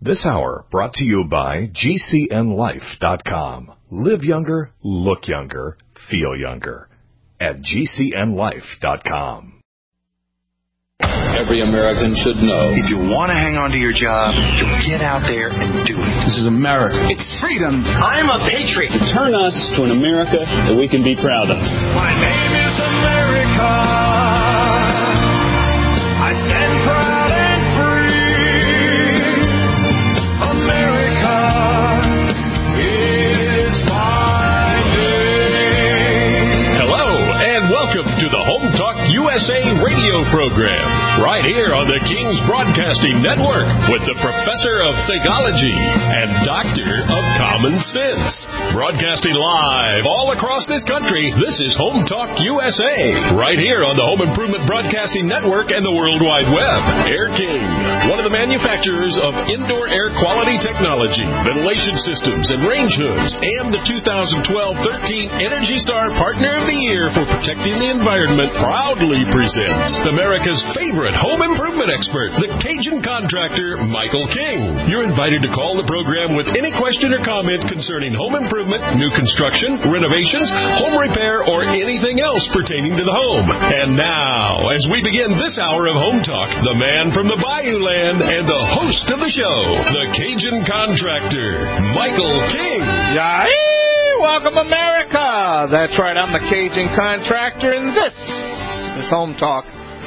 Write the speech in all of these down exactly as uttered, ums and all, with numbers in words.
This hour brought to you by G C N life dot com. Live younger, look younger, feel younger at G C N life dot com. Every American should know. If you want to hang on to your job, you get out there and do it. This is America. It's freedom. I'm a patriot. Turn us to an America that we can be proud of. My name is America. I stand proud and free. America is my name. Hello, and welcome to the Home Talk U S A radio program, right here on the King's Broadcasting Network with the Professor of Thegology and Doctor of Common Sense. Broadcasting live all across this country, this is Home Talk U S A, right here on the Home Improvement Broadcasting Network and the World Wide Web. Air King, one of the manufacturers of indoor air quality technology, ventilation systems, and range hoods, and the two thousand twelve thirteen Energy Star Partner of the Year for protecting the environment, proudly presents America's favorite home improvement expert, the Cajun contractor, Michael King. You're invited to call the program with any question or comment concerning home improvement, new construction, renovations, home repair, or anything else pertaining to the home. And now, as we begin this hour of Home Talk, the man from the Bayou Land and the host of the show, the Cajun contractor, Michael King. Yay! Welcome, America. That's right. I'm the Cajun contractor, and this is Home Talk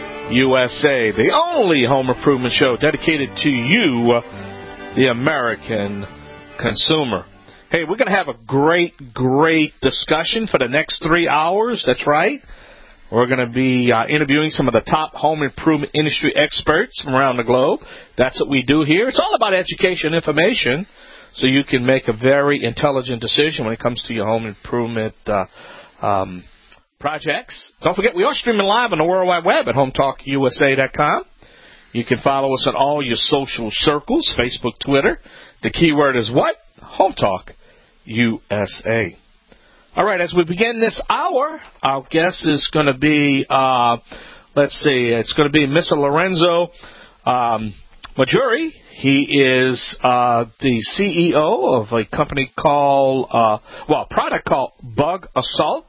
U S A, the only home improvement show dedicated to you, the American consumer. Hey, we're going to have a great, great discussion for the next three hours. That's right. We're going to be uh, interviewing some of the top home improvement industry experts from around the globe. That's what we do here. It's all about education and information, so you can make a very intelligent decision when it comes to your home improvement uh, um, projects. Don't forget, we are streaming live on the World Wide Web at home talk U S A dot com. You can follow us on all your social circles, Facebook, Twitter. The keyword is what? Home Talk U S A. All right, as we begin this hour, our guest is going to be, uh, let's see, it's going to be Mister Lorenzo um, Maggiore. He is uh, the C E O of a company called, uh, well, a product called Bug Assault.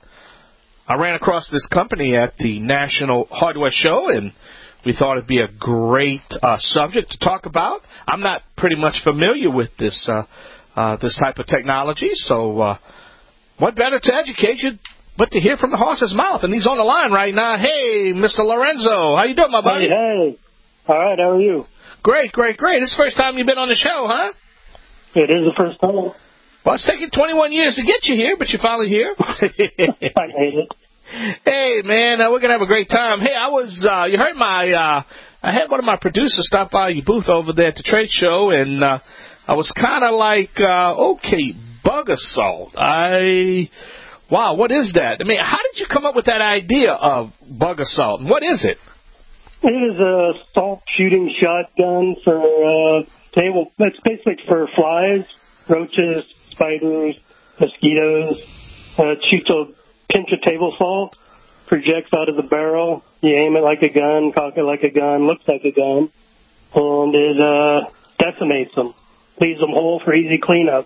I ran across this company at the National Hardware Show, and we thought it'd be a great uh, subject to talk about. I'm not pretty much familiar with this uh, uh, this type of technology, so uh, what better to educate you but to hear from the horse's mouth? And he's on the line right now. Hey, Mister Lorenzo, how you doing, my buddy? Hey, hey. All right, how are you? Great, great, great. This is the first time you've been on the show, huh? It is the first time. Well, it's taken twenty-one years to get you here, but you're finally here. I made it. Hey, man, uh, we're going to have a great time. Hey, I was, uh, you heard my, uh, I had one of my producers stop by your booth over there at the trade show, and uh, I was kind of like, uh, okay, Bug Assault. I, wow, what is that? I mean, how did you come up with that idea of Bug Assault? What is it? It is a salt shooting shotgun for uh, table. It's basically for flies, roaches, spiders, mosquitoes. Uh, it shoots a pinch of table salt, projects out of the barrel. You aim it like a gun, cock it like a gun, looks like a gun, and it uh, decimates them, leaves them whole for easy cleanup.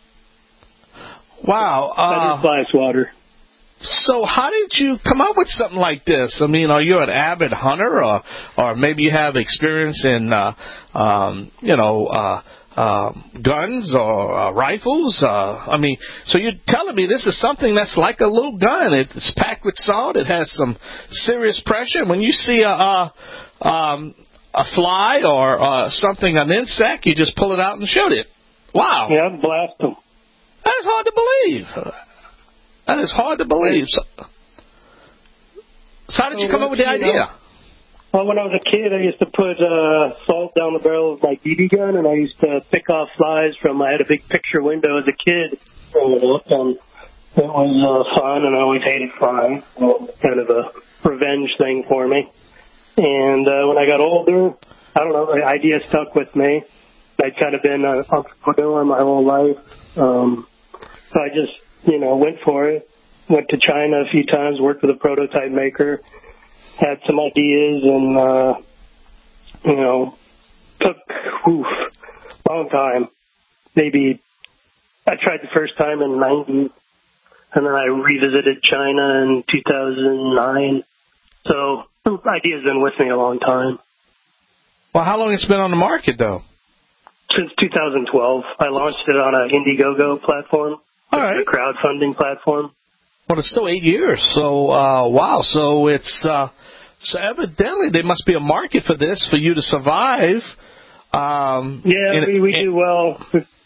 Wow. Uh, Better fly swatter. So how did you come up with something like this? I mean, are you an avid hunter, or or maybe you have experience in, uh, um, you know, uh, uh, guns or uh, rifles? Uh, I mean, so you're telling me this is something that's like a little gun. It's packed with salt. It has some serious pressure. When you see a a, um, a fly or uh, something, an insect, you just pull it out and shoot it. Wow. Yeah, blast them. That is hard to believe. That is hard to believe. So, so how did you come up with the idea? Well, when I was a kid, I used to put uh, salt down the barrel of my B B gun, and I used to pick off flies from, I had a big picture window as a kid. And it was uh, fun, and I always hated flying. Well, kind of a revenge thing for me. And uh, when I got older, I don't know, the idea stuck with me. I'd kind of been an entrepreneur my whole life. Um, so I just, you know, went for it. Went to China a few times, worked with a prototype maker, had some ideas, and, uh, you know, took, oof, long time. Maybe I tried the first time in ninety, and then I revisited China in two thousand nine. So the idea's been with me a long time. Well, how long it's been on the market, though? Since two thousand twelve. I launched it on an Indiegogo platform. All right. A crowdfunding platform. Well, it's still eight years. So, uh, wow. So it's, uh, so evidently there must be a market for this for you to survive. Um, yeah, in, we, we in, do well.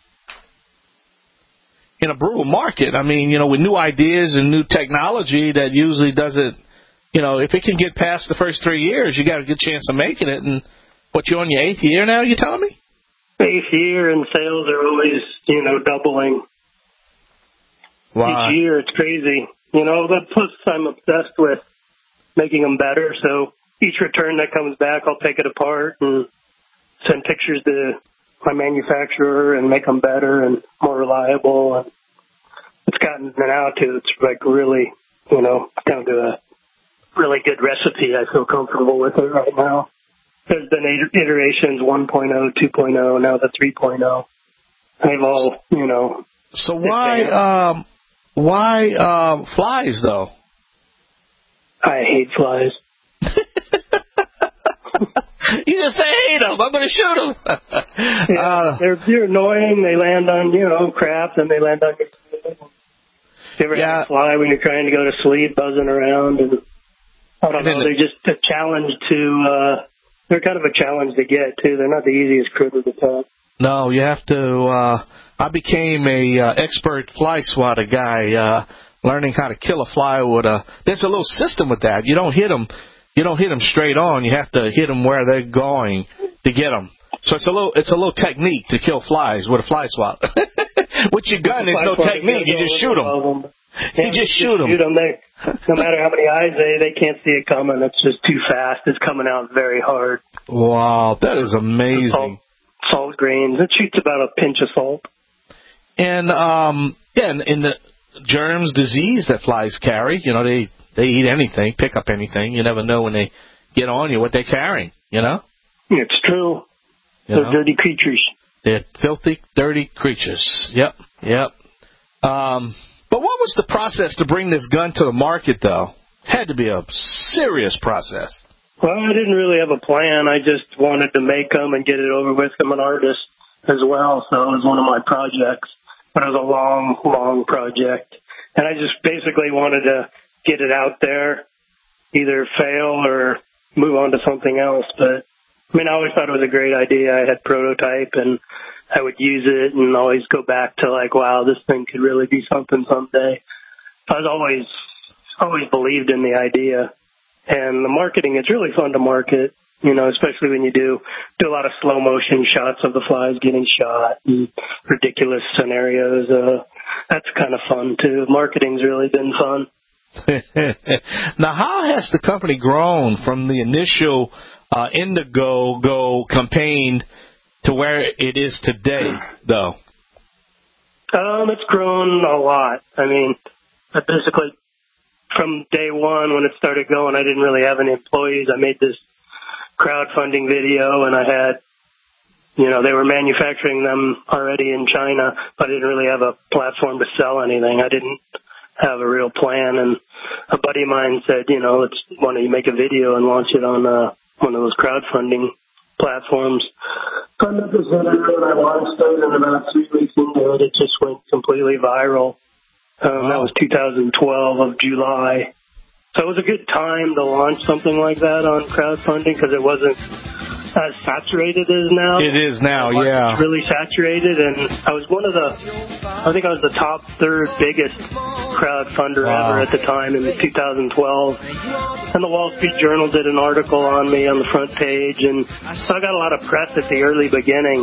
In a brutal market. I mean, you know, with new ideas and new technology that usually doesn't, you know, if it can get past the first three years, you got a good chance of making it. And what, you're on your eighth year now, you telling me? Eighth year, and sales are always, you know, doubling. Wow. Each year, it's crazy. You know, but plus I'm obsessed with making them better. So each return that comes back, I'll take it apart and send pictures to my manufacturer and make them better and more reliable. And it's gotten now to, it's like really, you know, down to a really good recipe. I feel comfortable with it right now. There's been iterations one point oh, two point oh, now the three point oh. They've all, you know. So why, um, why uh, flies, though? I hate flies. You just say hate them. I'm going to shoot them. yeah, uh, they're, they're annoying. They land on, you know, crap, and they land on your food. You ever yeah. have a fly when you're trying to go to sleep, buzzing around? And I don't know. They're just a challenge to, uh, they're kind of a challenge to get, too. They're not the easiest critter to catch. No, you have to, uh, I became a uh, expert fly swatter guy, uh, learning how to kill a fly with a, there's a little system with that. You don't hit them, you don't hit them straight on. You have to hit them where they're going to get them. So it's a little, it's a little technique to kill flies with a fly swatter. With your gun, there's no technique. You just shoot them. You just shoot them. Shoot them. They, no matter how many eyes they, they can't see it coming. It's just too fast. It's coming out very hard. Wow, that is amazing. Salt, salt grains. It shoots about a pinch of salt. And um, yeah, and, and the germs, disease that flies carry, you know, they they eat anything, pick up anything. You never know when they get on you what they're carrying. You know. It's true. You They're know? dirty creatures. They're filthy, dirty creatures. Yep, yep. Um, but what was the process to bring this gun to the market, though? Had to be a serious process. Well, I didn't really have a plan. I just wanted to make them and get it over with. I'm an artist as well, so it was one of my projects. But it was a long, long project. And I just basically wanted to get it out there, either fail or move on to something else. But, I mean, I always thought it was a great idea. I had prototype, and I would use it and always go back to, like, wow, this thing could really be something someday. I was always, always believed in the idea. And the marketing, it's really fun to market, you know, especially when you do do a lot of slow motion shots of the flies getting shot and ridiculous scenarios. Uh, that's kind of fun, too. Marketing's really been fun. Now, how has the company grown from the initial uh, Indiegogo campaign to where it is today, though? Um, it's grown a lot. I mean, I basically, from day one when it started going, I didn't really have any employees. I made this crowdfunding video, and I had, you know, they were manufacturing them already in China, but I didn't really have a platform to sell anything. I didn't have a real plan, and a buddy of mine said, you know, let's, why don't you make a video and launch it on uh, one of those crowdfunding platforms. So I made this video, and I launched it, and about three weeks into it, it just went completely viral. Um, that was two thousand twelve of July. So it was a good time to launch something like that on crowdfunding because it wasn't as saturated as now. It is now, yeah. It's really saturated, and I was one of the, I think I was the top third biggest crowdfunder wow. ever at the time in two thousand twelve. And the Wall Street Journal did an article on me on the front page, and so I got a lot of press at the early beginning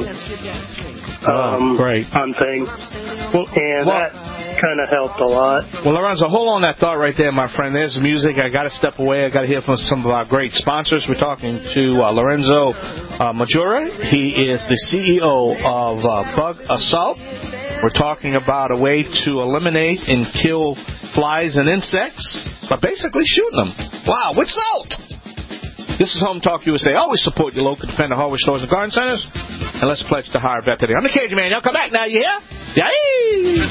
um, oh, great. on things. Well, and well, that kind of helped a lot. Well, Lorenzo, hold on that thought right there, my friend. There's music. I got to step away. I got to hear from some of our great sponsors. We're talking to uh, Lorenzo uh, Maggiore. He is the C E O of uh, Bug Assault. We're talking about a way to eliminate and kill flies and insects by basically shooting them. Wow, with salt. This is Home Talk U S A. Always support your local Defender hardware stores and garden centers. And let's pledge to hire a vet today. I'm the Cajun Man. Y'all come back now, you hear? Yay!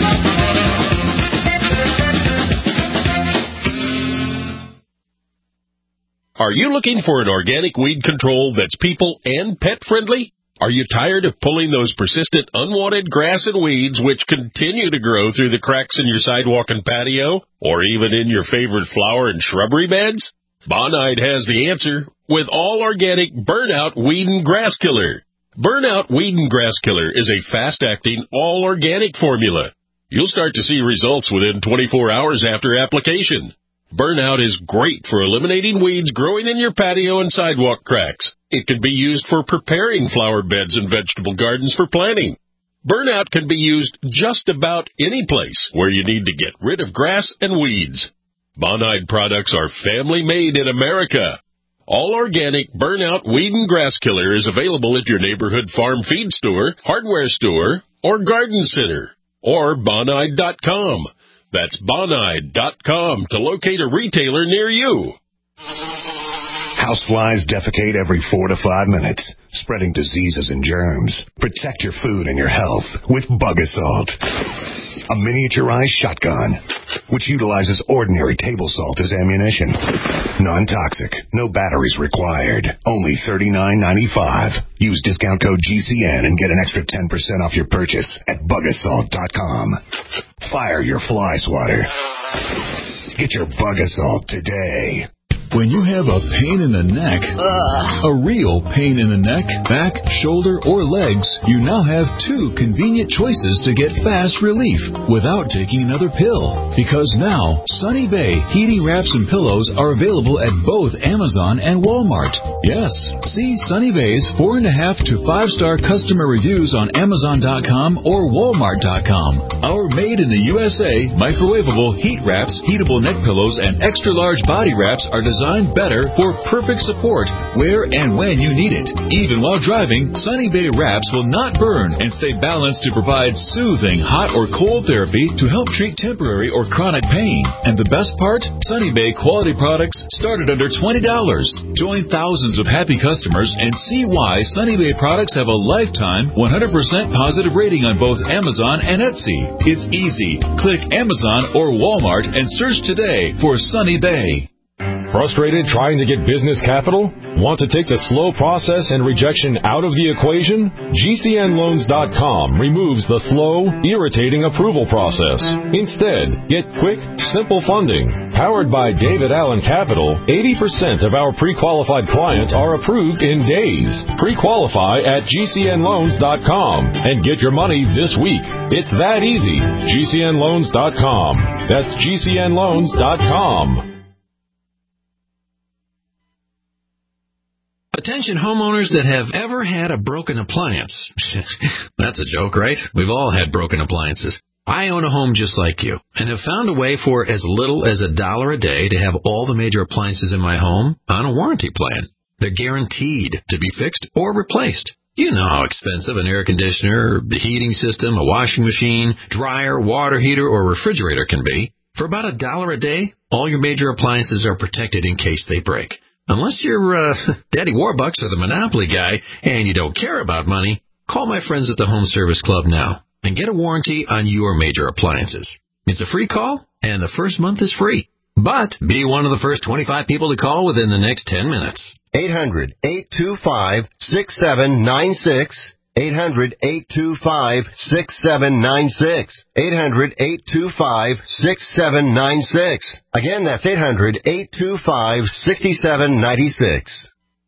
Are you looking for an organic weed control that's people and pet friendly? Are you tired of pulling those persistent unwanted grass and weeds which continue to grow through the cracks in your sidewalk and patio, or even in your favorite flower and shrubbery beds? Bonide has the answer with all organic Burnout Weed and Grass Killer. Burnout Weed and Grass Killer is a fast-acting, all-organic formula. You'll start to see results within twenty-four hours after application. Burnout is great for eliminating weeds growing in your patio and sidewalk cracks. It can be used for preparing flower beds and vegetable gardens for planting. Burnout can be used just about any place where you need to get rid of grass and weeds. Bonide products are family-made in America. All organic Burnout Weed and Grass Killer is available at your neighborhood farm feed store, hardware store, or garden center, or bonide dot com. That's bonide dot com to locate a retailer near you. Houseflies defecate every four to five minutes, spreading diseases and germs. Protect your food and your health with Bug Assault, a miniaturized shotgun which utilizes ordinary table salt as ammunition. Non-toxic, no batteries required. Only thirty-nine ninety-five. Use discount code G C N and get an extra ten percent off your purchase at bug assault dot com. Fire your fly swatter. Get your Bug Assault today. When you have a pain in the neck, Ugh. a real pain in the neck, back, shoulder, or legs, you now have two convenient choices to get fast relief without taking another pill. Because now, Sunny Bay heating wraps and pillows are available at both Amazon and Walmart. Yes, see Sunny Bay's four and a half to five star customer reviews on Amazon dot com or Walmart dot com. Our made in the U S A microwavable heat wraps, heatable neck pillows, and extra large body wraps are designed Designed better for perfect support where and when you need it. Even while driving, Sunny Bay wraps will not burn and stay balanced to provide soothing hot or cold therapy to help treat temporary or chronic pain. And the best part? Sunny Bay quality products start at under twenty dollars. Join thousands of happy customers and see why Sunny Bay products have a lifetime one hundred percent positive rating on both Amazon and Etsy. It's easy. Click Amazon or Walmart and search today for Sunny Bay. Frustrated trying to get business capital? Want to take the slow process and rejection out of the equation? G C N loans dot com removes the slow, irritating approval process. Instead, get quick, simple funding. Powered by David Allen Capital, eighty percent of our pre-qualified clients are approved in days. Pre-qualify at G C N loans dot com and get your money this week. It's that easy. G C N loans dot com. That's G C N loans dot com. Attention homeowners that have ever had a broken appliance. That's a joke, right? We've all had broken appliances. I own a home just like you and have found a way for as little as a dollar a day to have all the major appliances in my home on a warranty plan. They're guaranteed to be fixed or replaced. You know how expensive an air conditioner, the heating system, a washing machine, dryer, water heater, or refrigerator can be. For about a dollar a day, all your major appliances are protected in case they break. Unless you're uh, Daddy Warbucks or the Monopoly guy and you don't care about money, call my friends at the Home Service Club now and get a warranty on your major appliances. It's a free call, and the first month is free. But be one of the first twenty-five people to call within the next ten minutes. eight hundred, eight two five, six seven nine six. eight hundred, eight two five, six seven nine six. eight hundred, eight two five, six seven nine six. Again, that's eight hundred, eight two five, six seven nine six.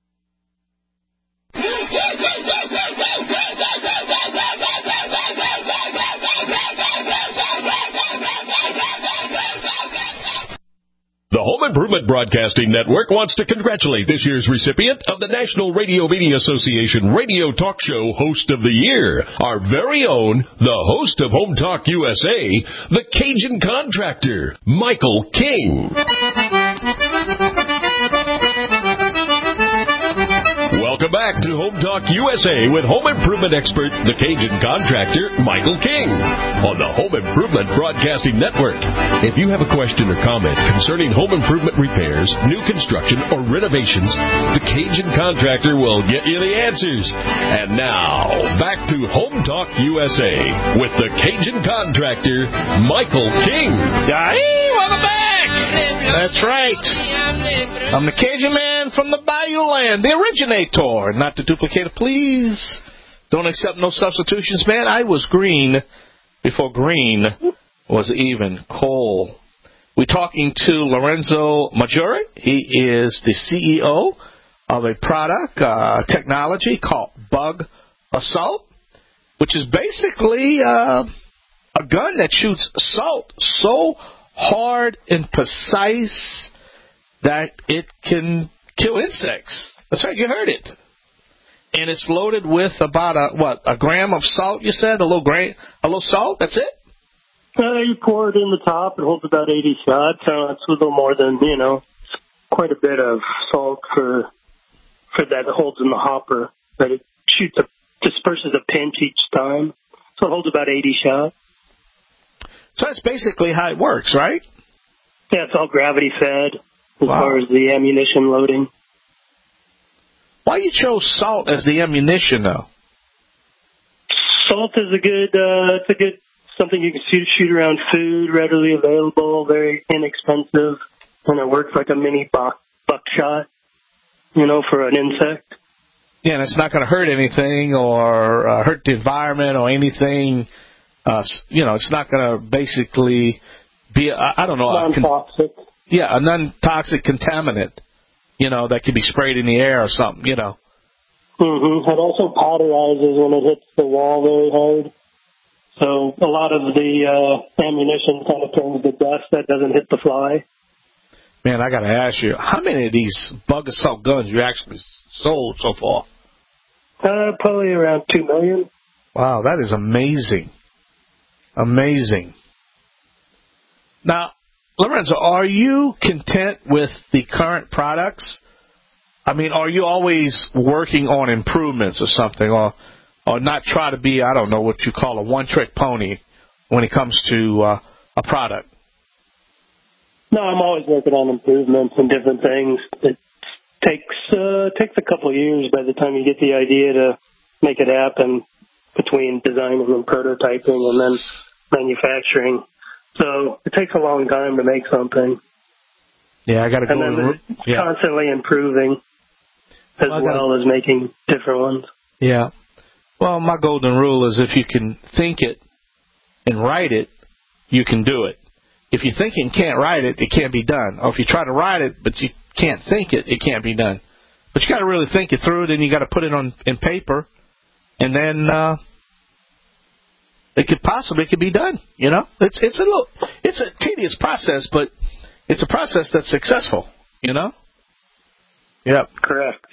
The Home Improvement Broadcasting Network wants to congratulate this year's recipient of the National Radio Media Association Radio Talk Show Host of the Year, our very own, the host of Home Talk U S A, the Cajun Contractor, Michael King. Welcome Welcome back to Home Talk U S A with home improvement expert, the Cajun contractor, Michael King, on the Home Improvement Broadcasting Network. If you have a question or comment concerning home improvement repairs, new construction, or renovations, the Cajun contractor will get you the answers. And now, back to Home Talk U S A with the Cajun contractor, Michael King. Hey, welcome back. That's right. I'm the Cajun man from the Bayou Land, the originator. Not to duplicate it, please. Don't accept no substitutions, man. I was green before green was even coal. We're talking to Lorenzo Maggiore. He is the C E O of a product, uh, technology called Bug Assault, which is basically uh, a gun that shoots salt so hard and precise that it can kill insects. That's right, you heard it. And it's loaded with about a what a gram of salt. You said a little grain, a little salt. That's it. Uh, you pour it in the top. It holds about eighty shots. So it's a little more than you know, quite a bit of salt for for that it holds in the hopper. But it shoots a disperses a pinch each time, so it holds about eighty shots. So that's basically how it works, right? Yeah, it's all gravity fed as wow. far as the ammunition loading. Why you chose salt as the ammunition, though? Salt is a good, uh, it's a good something you can shoot, shoot around food, readily available, very inexpensive, and it works like a mini buck, buckshot, you know, for an insect. Yeah, and it's not going to hurt anything or uh, hurt the environment or anything. Uh, you know, it's not going to basically be, a, I don't know. Non-toxic. Con- yeah, a non-toxic contaminant. You know, that could be sprayed in the air or something, you know. Mm-hmm. It also powderizes when it hits the wall very hard. So a lot of the uh, ammunition kind of turns to dust that doesn't hit the fly. Man, I got to ask you, how many of these Bug Assault guns you actually sold so far? Uh, probably around two million. Wow, that is amazing. Amazing. Now, Lorenzo, are you content with the current products? I mean, are you always working on improvements or something, or or not try to be, I don't know, what you call a one-trick pony when it comes to uh, a product? No, I'm always working on improvements and different things. It takes uh, takes a couple of years by the time you get the idea to make it happen between designing and prototyping and then manufacturing. So it takes a long time to make something. Yeah, I got to go. And then it's yeah. constantly improving as well, well gotta, as making different ones. Yeah. Well, my golden rule is if you can think it and write it, you can do it. If you think and can't write it, it can't be done. Or if you try to write it but you can't think it, it can't be done. But you got to really think it through, then you got to put it on in paper, and then uh, it could possibly it could be done. You know, it's it's a little it's a tedious process, but it's a process that's successful. You know. Yep. Correct.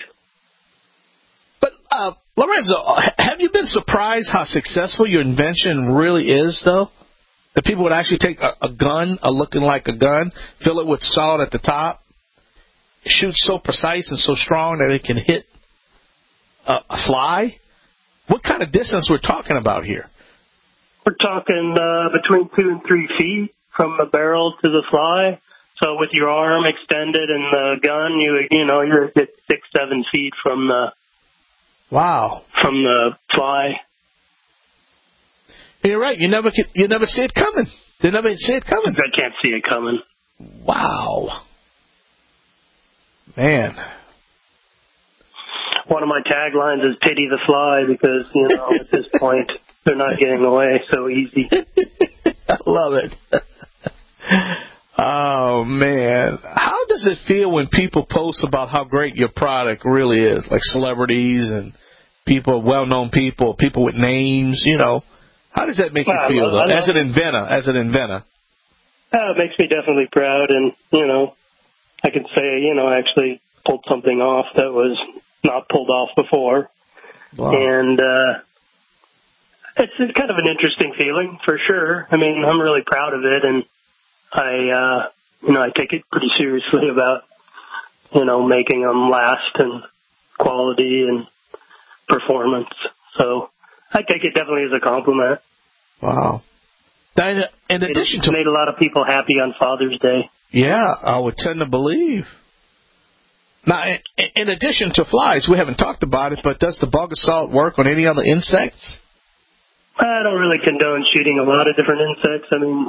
But uh, Lorenzo, have you been surprised how successful your invention really is, though? That people would actually take a, a gun, a looking like a gun, fill it with salt at the top, shoot so precise and so strong that it can hit a, a fly. What kind of distance we're talking about here? We're talking uh, between two and three feet from the barrel to the fly. So with your arm extended and the gun, you you know you're at six seven feet from the wow from the fly. You're right. You never you never see it coming. You never see it coming. I can't see it coming. Wow, man. One of my taglines is "Pity the fly" because you know at this point they're not getting away so easy. I love it. Oh, man. How does it feel when people post about how great your product really is? Like celebrities and people, well-known people, people with names, you know. How does that make well, you feel, I, I though, as an inventor, as an inventor? Uh, it makes me definitely proud, and, you know, I could say, you know, I actually pulled something off that was not pulled off before. Wow. And uh, it's kind of an interesting feeling, for sure. I mean, I'm really proud of it, and I, uh, you know, I take it pretty seriously about, you know, making them last and quality and performance. So I take it definitely as a compliment. Wow. Now, in addition it to made a lot of people happy on Father's Day. Yeah, I would tend to believe. Now, in, in addition to flies, we haven't talked about it, but does the bug assault work on any other insects? I don't really condone shooting a lot of different insects. I mean,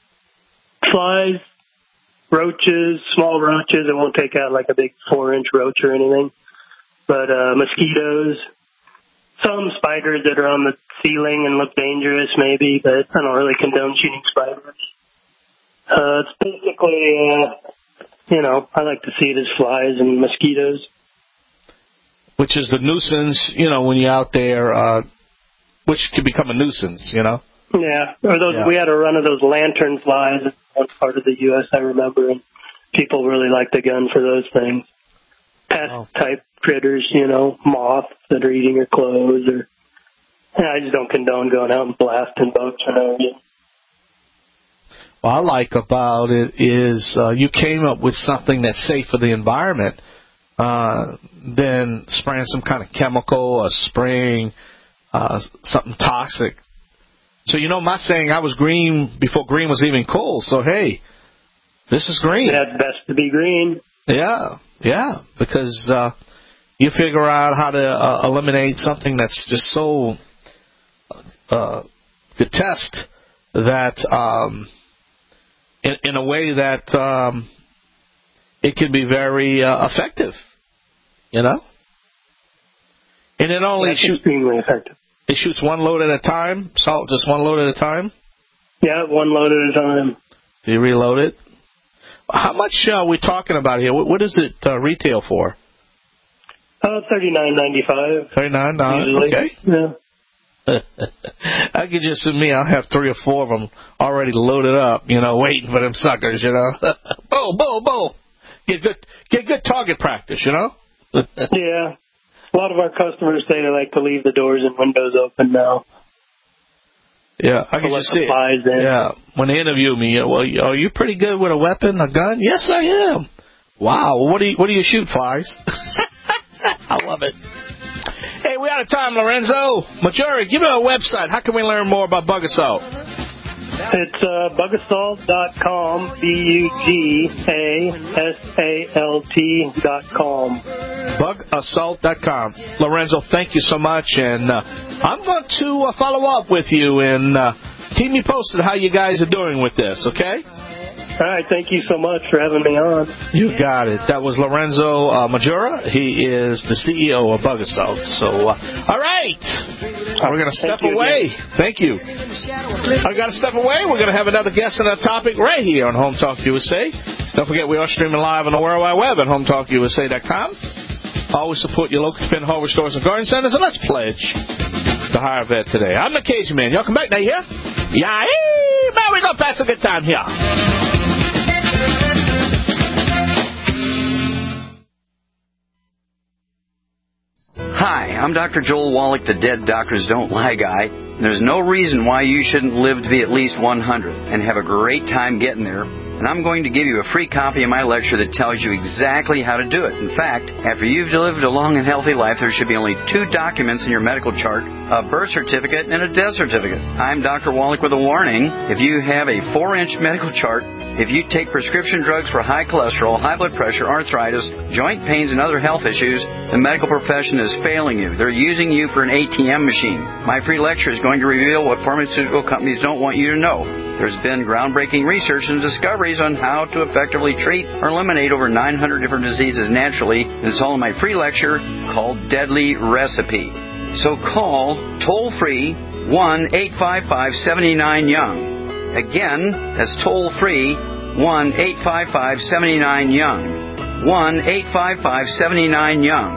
flies, roaches, small roaches. It won't take out like a big four-inch roach or anything. But uh, mosquitoes, some spiders that are on the ceiling and look dangerous maybe, but I don't really condone shooting spiders. Uh, it's basically, uh, you know, I like to see it as flies and mosquitoes. Which is the nuisance, you know, when you're out there, uh, which can become a nuisance, you know? Yeah, or those. Yeah. We had a run of those lantern flies in one part of the U S I remember, and people really liked the gun for those things. Pest-type critters, you know, moths that are eating your clothes, or yeah, I just don't condone going out and blasting bugs for no reason. What I like about it is uh, you came up with something that's safe for the environment uh, than spraying some kind of chemical or spraying uh, something toxic. So, you know, my saying, I was green before green was even cool. So, hey, this is green. Yeah, it's best to be green. Yeah, yeah, because uh, you figure out how to uh, eliminate something that's just so uh, grotesque that um, in, in a way that um, it can be very uh, effective, you know? And it only That's shoots extremely effective. It shoots one load at a time, salt just one load at a time? Yeah, one load at a time. Do you reload it? How much uh, are we talking about here? What, what does it uh, retail for? Uh, thirty-nine ninety-five. Thirty-nine dollars. Okay. Yeah. I could just me. I'll have three or four of them already loaded up, you know, waiting for them suckers, you know. Boom, boom, boom. Get good, get good target practice, you know. Yeah. A lot of our customers say they like to leave the doors and windows open now. Yeah, I can just see it. Yeah, when they interview me, well, are you pretty good with a weapon, a gun? Yes, I am. Wow, well, what do you what do you shoot, flies? I love it. Hey, we out of time, Lorenzo. Majori, give me a website. How can we learn more about bug assault? It's uh, bug assault dot com, B U G A S A L T dot com. bug assault dot com. Lorenzo, thank you so much, and uh, I'm going to uh, follow up with you and uh, keep me posted how you guys are doing with this, okay? All right, thank you so much for having me on. You got it. That was Lorenzo uh, Majora. He is the C E O of Bug Assault. So, uh, all right. We're going to step away. Again. Thank you. I got to step away. We're going to have another guest on that topic right here on Home Talk U S A. Don't forget, we are streaming live on the World Wide Web at home talk u s a dot com. Always support your local independent hardware stores and garden centers, and let's pledge the higher vet today. I'm the Cajun Man. Y'all come back now, yeah? Yeah, man, we going to pass a good time here. Hi, I'm Doctor Joel Wallach, the Dead Doctors Don't Lie guy. There's no reason why you shouldn't live to be at least one hundred and have a great time getting there. And I'm going to give you a free copy of my lecture that tells you exactly how to do it. In fact, after you've lived a long and healthy life, there should be only two documents in your medical chart, a birth certificate and a death certificate. I'm Doctor Wallach with a warning. If you have a four-inch medical chart, if you take prescription drugs for high cholesterol, high blood pressure, arthritis, joint pains, and other health issues, the medical profession is failing you. They're using you for an A T M machine. My free lecture is going to reveal what pharmaceutical companies don't want you to know. There's been groundbreaking research and discoveries on how to effectively treat or eliminate over nine hundred different diseases naturally. And it's all in my free lecture called Deadly Recipe. So call toll-free one eight five five, seven nine, young. Again, that's toll-free one eight five five, seven nine, young. one eight five five, seven nine, young.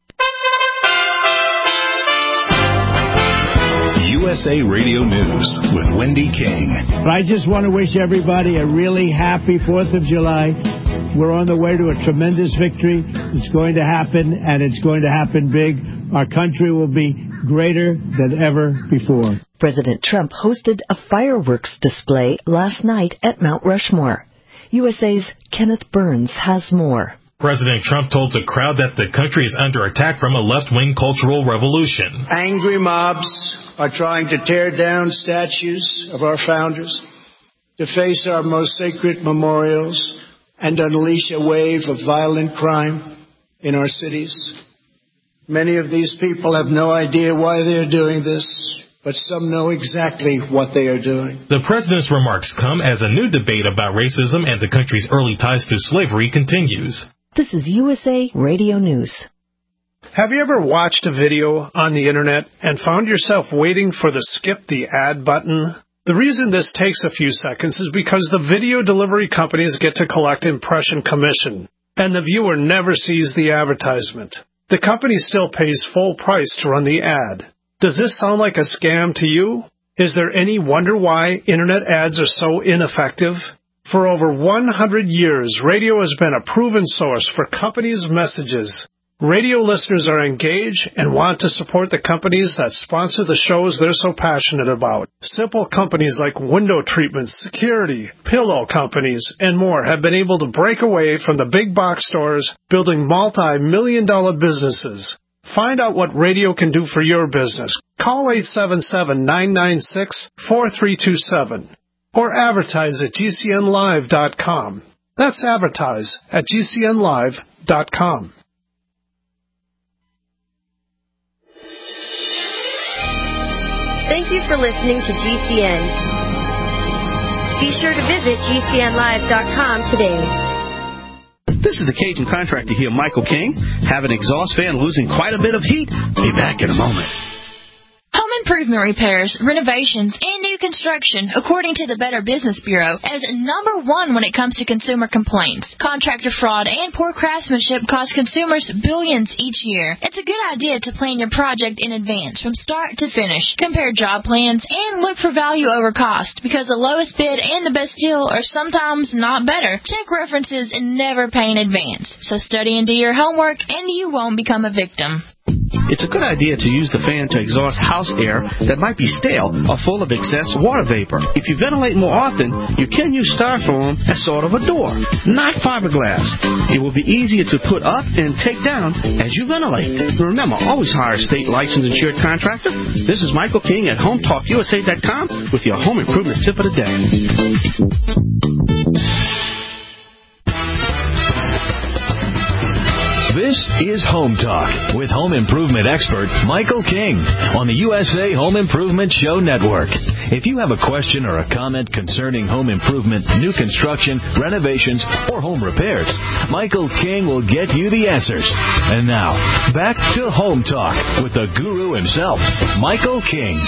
U S A Radio News with Wendy King. I just want to wish everybody a really happy fourth of July. We're on the way to a tremendous victory. It's going to happen, and it's going to happen big. Our country will be greater than ever before. President Trump hosted a fireworks display last night at Mount Rushmore. U S A's Kenneth Burns has more. President Trump told the crowd that the country is under attack from a left-wing cultural revolution. Angry mobs are trying to tear down statues of our founders, deface our most sacred memorials, and unleash a wave of violent crime in our cities. Many of these people have no idea why they're doing this, but some know exactly what they are doing. The president's remarks come as a new debate about racism and the country's early ties to slavery continues. This is U S A Radio News. Have you ever watched a video on the internet and found yourself waiting for the skip the ad button? The reason this takes a few seconds is because the video delivery companies get to collect impression commission, and the viewer never sees the advertisement. The company still pays full price to run the ad. Does this sound like a scam to you? Is there any wonder why internet ads are so ineffective? For over one hundred years, radio has been a proven source for companies' messages. Radio listeners are engaged and want to support the companies that sponsor the shows they're so passionate about. Simple companies like window treatments, security, pillow companies, and more have been able to break away from the big box stores, building multi-million dollar businesses. Find out what radio can do for your business. Call eight seven seven, nine nine six, four three two seven or advertise at G C N live dot com. That's advertise at G C N live dot com. Thank you for listening to G C N. Be sure to visit G C N live dot com today. This is the Cajun contractor here, Michael King. Have an exhaust fan losing quite a bit of heat? Be back in a moment. Home improvement repairs, renovations, and new construction, according to the Better Business Bureau, as number one when it comes to consumer complaints. Contractor fraud and poor craftsmanship cost consumers billions each year. It's a good idea to plan your project in advance, from start to finish. Compare job plans and look for value over cost, because the lowest bid and the best deal are sometimes not better. Check references and never pay in advance. So study and do your homework, and you won't become a victim. It's a good idea to use the fan to exhaust house air that might be stale or full of excess water vapor. If you ventilate more often, you can use styrofoam as sort of a door, not fiberglass. It will be easier to put up and take down as you ventilate. Remember, always hire a state licensed insured contractor. This is Michael King at home talk U S A dot com with your home improvement tip of the day. This is Home Talk with home improvement expert Michael King on the U S A Home Improvement Show Network. If you have a question or a comment concerning home improvement, new construction, renovations, or home repairs, Michael King will get you the answers. And now, back to Home Talk with the guru himself, Michael King.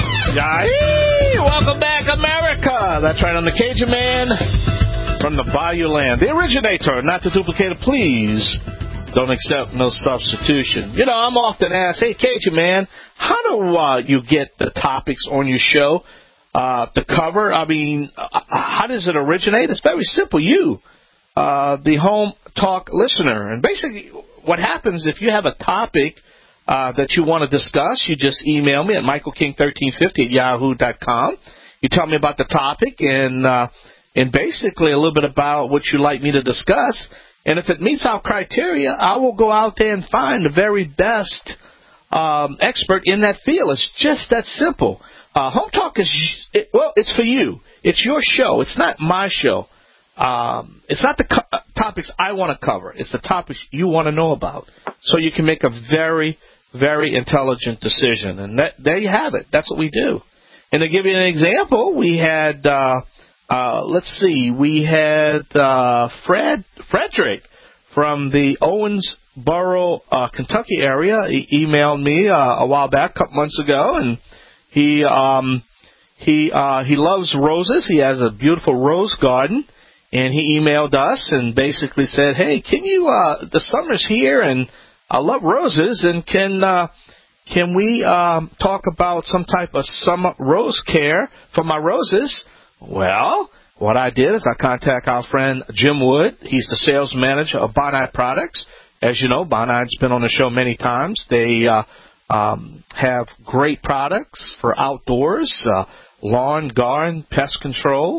Yay! Welcome back, America. That's right, I'm the Cajun Man from the Bayou Land. The originator, not the duplicator, please. Don't accept no substitution. You know, I'm often asked, hey, Cajun Man, how do uh, you get the topics on your show uh, to cover? I mean, uh, how does it originate? It's very simple. You, uh, the home talk listener. And basically what happens if you have a topic uh, that you want to discuss, you just email me at michael king thirteen fifty at yahoo dot com. You tell me about the topic and uh, and basically a little bit about what you'd like me to discuss. And if it meets our criteria, I will go out there and find the very best um, expert in that field. It's just that simple. Uh, Home Talk is, it, well, it's for you. It's your show. It's not my show. Um, it's not the co- topics I want to cover. It's the topics you want to know about. So you can make a very, very intelligent decision. And that, there you have it. That's what we do. And to give you an example, we had... Uh, Uh, let's see, we had uh, Fred Frederick from the Owensboro, uh, Kentucky area. He emailed me uh, a while back, a couple months ago, and he um, he uh, he loves roses. He has a beautiful rose garden, and he emailed us and basically said, hey, can you, uh, the summer's here, and I love roses, and can uh, can we um, talk about some type of summer rose care for my roses? Well, what I did is I contact our friend Jim Wood. He's the sales manager of Bonide Products. As you know, Bonide's been on the show many times. They uh, um, have great products for outdoors, uh, lawn, garden, pest control.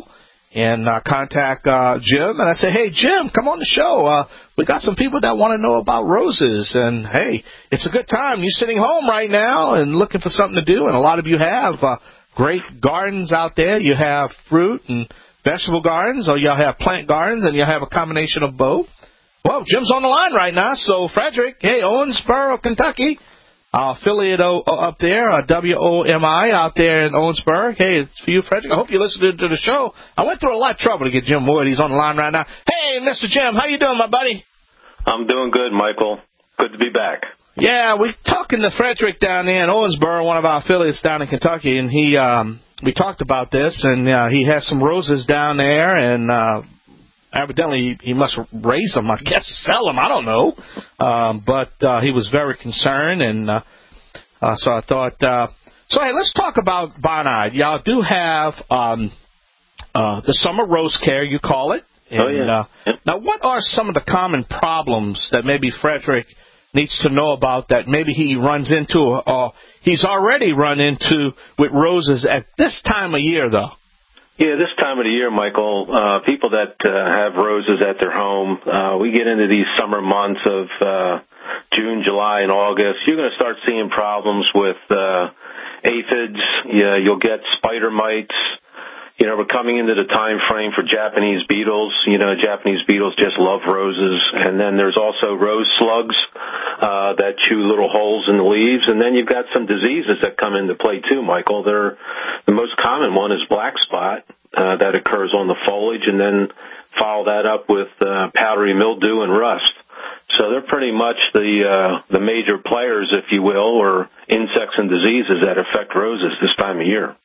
and uh, contact uh, Jim. And I say, hey, Jim, come on the show. Uh, we got some people that want to know about roses. And, hey, it's a good time. You're sitting home right now and looking for something to do, and a lot of you have uh, great gardens out there. You have fruit and vegetable gardens, or you'll have plant gardens, and you'll have a combination of both. Well, Jim's on the line right now. So, Frederick, hey, Owensboro, Kentucky, uh, affiliate o- up there, uh, W O M I out there in Owensboro. Hey, it's for you, Frederick. I hope you listened to the show. I went through a lot of trouble to get Jim Wood. He's on the line right now. Hey, Mister Jim, how you doing, my buddy? I'm doing good, Michael. Good to be back. Yeah, we're talking to Frederick down there in Owensboro, one of our affiliates down in Kentucky, and he um, we talked about this, and uh, he has some roses down there, and uh, evidently he must raise them, I guess, sell them, I don't know. Um, but uh, he was very concerned, and uh, uh, so I thought, uh, so hey, let's talk about Bonide. Y'all do have um, uh, the summer rose care, you call it. And, oh, yeah. Uh, yep. Now, what are some of the common problems that maybe Frederick needs to know about that maybe he runs into, or he's already run into with roses at this time of year, though? Yeah, this time of the year, Michael, uh, people that uh, have roses at their home, uh, we get into these summer months of uh, June, July, and August. You're going to start seeing problems with uh, aphids. Yeah, you'll get spider mites. You know, we're coming into the time frame for Japanese beetles. You know, Japanese beetles just love roses. And then there's also rose slugs uh, that chew little holes in the leaves. And then you've got some diseases that come into play, too, Michael. They're, the most common one is black spot uh, that occurs on the foliage, and then follow that up with uh, powdery mildew and rust. So they're pretty much the uh, the major players, if you will, or insects and diseases that affect roses this time of year.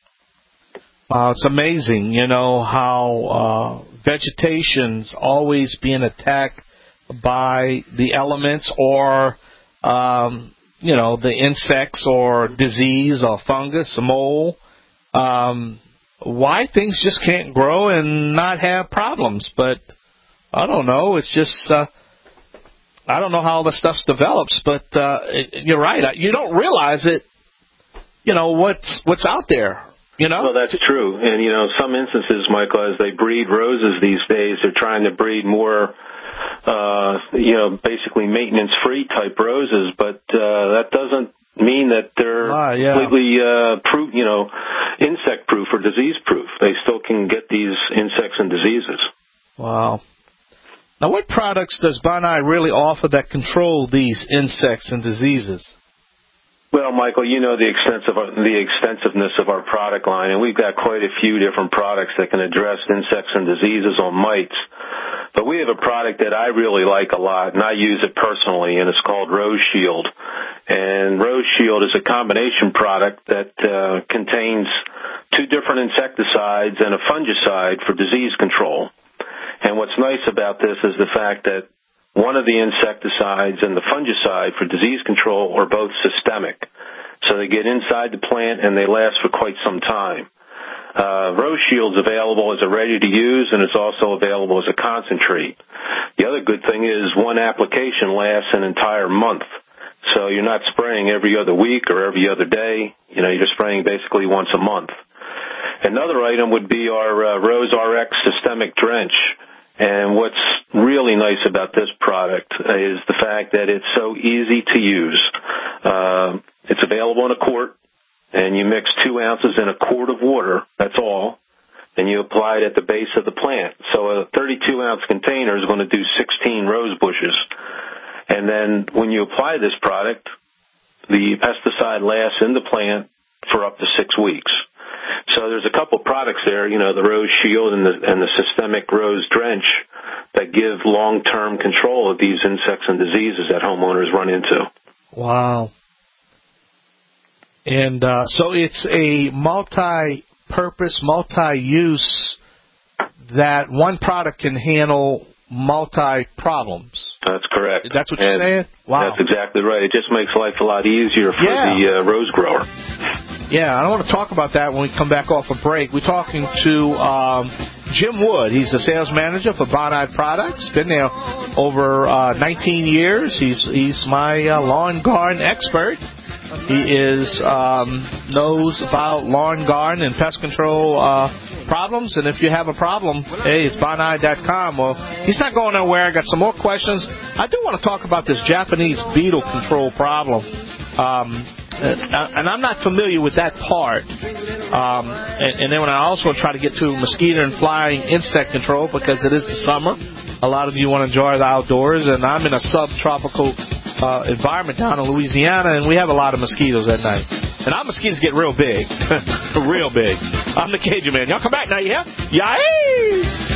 Uh, it's amazing, you know, how uh, vegetation's always being attacked by the elements or, um, you know, the insects or disease or fungus, mold. Um, why things just can't grow and not have problems. But I don't know. It's just, uh, I don't know how all the stuff develops. But uh, it, you're right. You don't realize it, you know, what's what's out there. You know? Well, that's true. And, you know, some instances, Michael, as they breed roses these days, they're trying to breed more, uh, you know, basically maintenance-free type roses. But uh, that doesn't mean that they're ah, yeah. completely uh, proof, you know, insect-proof or disease-proof. They still can get these insects and diseases. Wow. Now, what products does Bonide really offer that control these insects and diseases? Well, Michael, you know the extensive the extensiveness of our product line, and we've got quite a few different products that can address insects and diseases on mites. But we have a product that I really like a lot, and I use it personally, and it's called Rose Shield. And Rose Shield is a combination product that uh, contains two different insecticides and a fungicide for disease control. And what's nice about this is the fact that one of the insecticides and the fungicide for disease control are both systemic. So they get inside the plant and they last for quite some time. Uh, Rose Shield's available as a ready-to-use, and it's also available as a concentrate. The other good thing is one application lasts an entire month. So you're not spraying every other week or every other day. You know, you're spraying basically once a month. Another item would be our uh, Rose R X Systemic Drench. And what's really nice about this product is the fact that it's so easy to use. Uh, it's available in a quart, and you mix two ounces in a quart of water, that's all, and you apply it at the base of the plant. So a thirty-two ounce container is going to do sixteen rose bushes. And then when you apply this product, the pesticide lasts in the plant for up to six weeks. So there's a couple products there, you know, the Rose Shield and the, and the Systemic Rose Drench that give long-term control of these insects and diseases that homeowners run into. Wow. And uh, so it's a multi-purpose, multi-use that one product can handle multi-problems. That's correct. That's what you're saying? Wow. That's exactly right. It just makes life a lot easier for yeah. the uh, rose grower. Yeah, I want to talk about that when we come back off a break. We're talking to um, Jim Wood. He's the sales manager for Bonide Products. Been there over uh, nineteen years. He's he's my uh, lawn garden expert. He is um, knows about lawn, garden, and pest control uh, problems. And if you have a problem, hey, it's bonide dot com. Well, he's not going nowhere. I got some more questions. I do want to talk about this Japanese beetle control problem. Um, and I'm not familiar with that part. Um, and, and then when I also try to get to mosquito and flying insect control, because it is the summer. A lot of you want to enjoy the outdoors, and I'm in a subtropical uh, environment down in Louisiana, and we have a lot of mosquitoes at night. And our mosquitoes get real big. Real big. I'm the Cajun Man. Y'all come back now, yeah? Yay!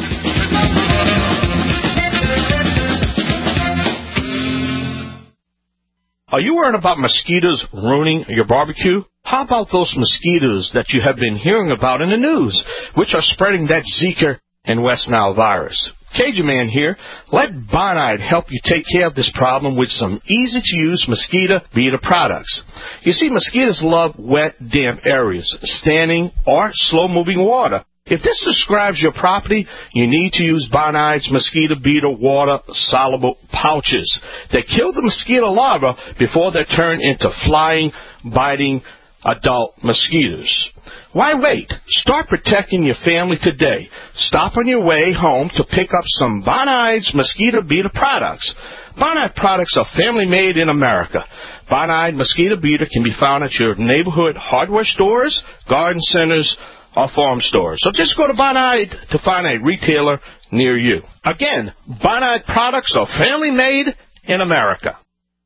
Are you worried about mosquitoes ruining your barbecue? How about those mosquitoes that you have been hearing about in the news, which are spreading that Zika and West Nile virus? Cajun Man here. Let Bonide help you take care of this problem with some easy-to-use mosquito beater products. You see, mosquitoes love wet, damp areas, standing or slow-moving water. If this describes your property, you need to use Bonide's mosquito beater water soluble pouches. They kill the mosquito larvae before they turn into flying, biting adult mosquitoes. Why wait? Start protecting your family today. Stop on your way home to pick up some Bonide's mosquito beater products. Bonide products are family made in America. Bonide mosquito beater can be found at your neighborhood hardware stores, garden centers, or farm stores. So just go to Bonide to find a retailer near you. Again, Bonide products are family made in America.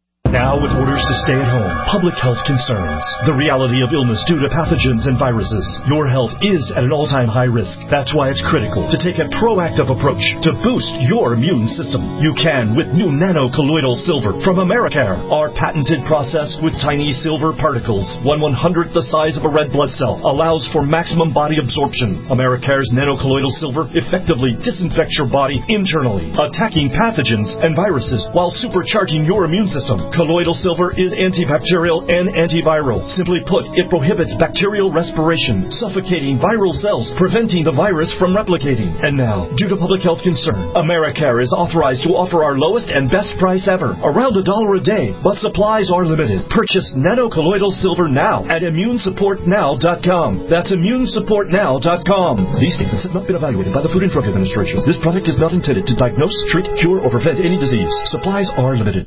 Now with orders to stay at home, public health concerns, the reality of illness due to pathogens and viruses, your health is at an all-time high risk. That's why it's critical to take a proactive approach to boost your immune system. You can with new nano-colloidal silver from Americare. Our patented process with tiny silver particles, one one-hundredth the size of a red blood cell, allows for maximum body absorption. Americare's nano-colloidal silver effectively disinfects your body internally, attacking pathogens and viruses while supercharging your immune system. Colloidal silver is antibacterial and antiviral. Simply put, it prohibits bacterial respiration, suffocating viral cells, preventing the virus from replicating. And now, due to public health concern, Americare is authorized to offer our lowest and best price ever, around a dollar a day, but supplies are limited. Purchase nano-colloidal silver now at immune support now dot com. That's immune support now dot com. These statements have not been evaluated by the Food and Drug Administration. This product is not intended to diagnose, treat, cure, or prevent any disease. Supplies are limited.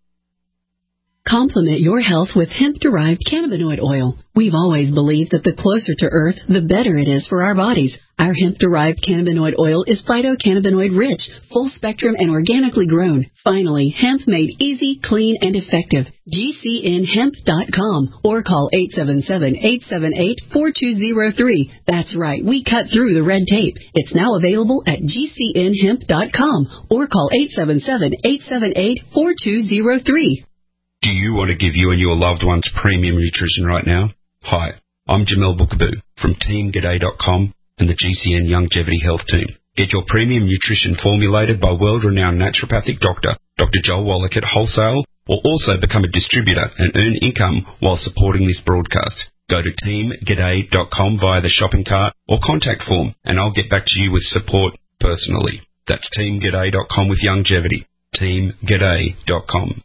Complement your health with hemp-derived cannabinoid oil. We've always believed that the closer to Earth, the better it is for our bodies. Our hemp-derived cannabinoid oil is phytocannabinoid-rich, full-spectrum, and organically grown. Finally, hemp made easy, clean, and effective. G C N hemp dot com or call eight seven seven, eight seven eight, four two zero three. That's right, we cut through the red tape. It's now available at G C N hemp dot com or call eight seven seven, eight seven eight, four two zero three. Do you want to give you and your loved ones premium nutrition right now? Hi, I'm Jamel Bookaboo from Team G'day dot com and the G C N Longevity Health Team. Get your premium nutrition formulated by world-renowned naturopathic doctor, Doctor Joel Wallach at wholesale, or also become a distributor and earn income while supporting this broadcast. Go to Team G'day dot com via the shopping cart or contact form, and I'll get back to you with support personally. That's Team G'day dot com with longevity. Team G'day dot com.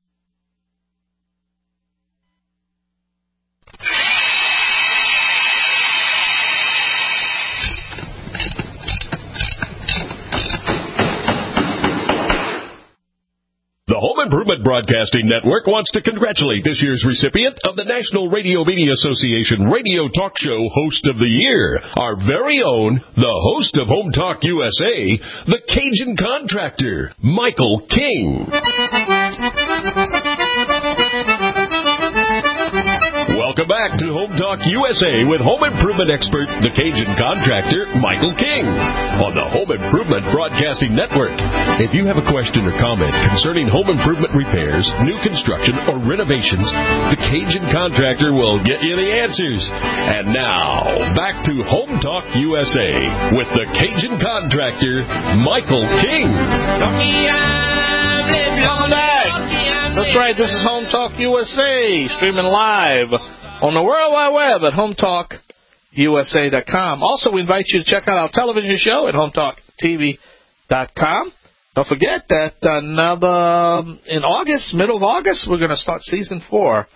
The Home Improvement Broadcasting Network wants to congratulate this year's recipient of the National Radio Media Association Radio Talk Show Host of the Year, our very own, the host of Home Talk U S A, the Cajun Contractor, Michael King. Welcome back to Home Talk U S A with home improvement expert, the Cajun Contractor, Michael King, on the Home Improvement Broadcasting Network. If you have a question or comment concerning home improvement repairs, new construction, or renovations, the Cajun Contractor will get you the answers. And now, back to Home Talk U S A with the Cajun Contractor, Michael King. That's right, this is Home Talk U S A, streaming live on the World Wide Web at home talk U S A dot com. Also, we invite you to check out our television show at home talk T V dot com. Don't forget that another, in August, middle of August, we're going to start season four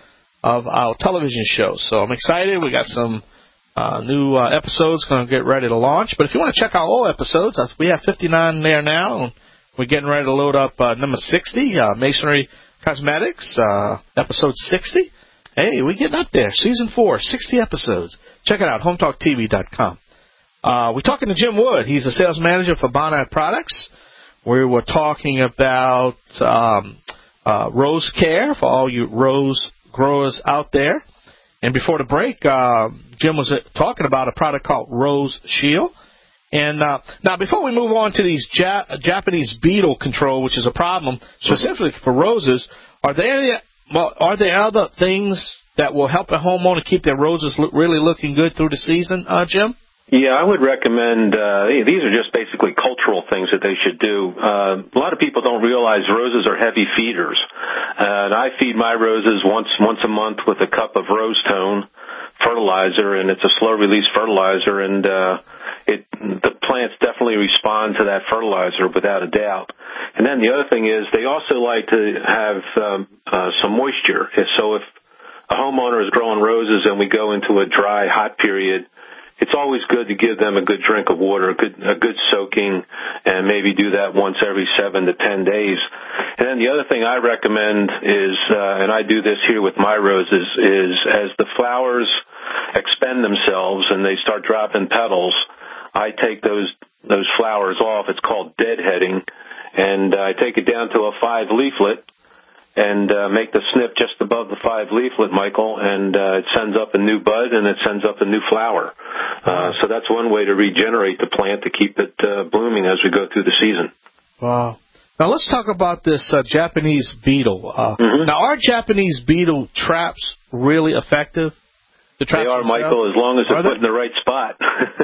of our television show. So I'm excited. We got some uh, new uh, episodes going to get ready to launch. But if you want to check our old episodes, we have fifty-nine there now. We're getting ready to load up uh, number sixty, uh, Masonry Cosmetics, uh, episode sixty. Hey, we're getting up there. Season four, sixty episodes. Check it out, home talk t v dot com. Uh, we're talking to Jim Wood. He's a sales manager for Bonide Products. We were talking about um, uh, Rose Care for all you rose growers out there. And before the break, uh, Jim was talking about a product called Rose Shield. And uh, now, before we move on to these ja- Japanese beetle control, which is a problem specifically for roses, are there any, well, are there other things that will help a homeowner keep their roses look, really looking good through the season, uh, Jim? Yeah, I would recommend, uh, these are just basically cultural things that they should do. Uh, a lot of people don't realize roses are heavy feeders. Uh, and I feed my roses once, once a month with a cup of Rose Tone fertilizer, and it's a slow-release fertilizer, and uh, it the plants definitely respond to that fertilizer without a doubt. And then the other thing is they also like to have um, uh, some moisture. So if a homeowner is growing roses and we go into a dry, hot period, it's always good to give them a good drink of water, a good, a good soaking, and maybe do that once every seven to ten days. And then the other thing I recommend is, uh, and I do this here with my roses, is as the flowers expend themselves and they start dropping petals, I take those those flowers off. It's called deadheading, and I take it down to a five leaflet and uh, make the snip just above the five leaflet, Michael, and uh, it sends up a new bud and it sends up a new flower. Uh, so that's one way to regenerate the plant to keep it uh, blooming as we go through the season. Wow. Now let's talk about this uh, Japanese beetle. Uh, mm-hmm. Now, are Japanese beetle traps really effective? The traps they are, themselves? Michael, as long as they're put in the right spot.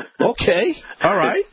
Okay. All right.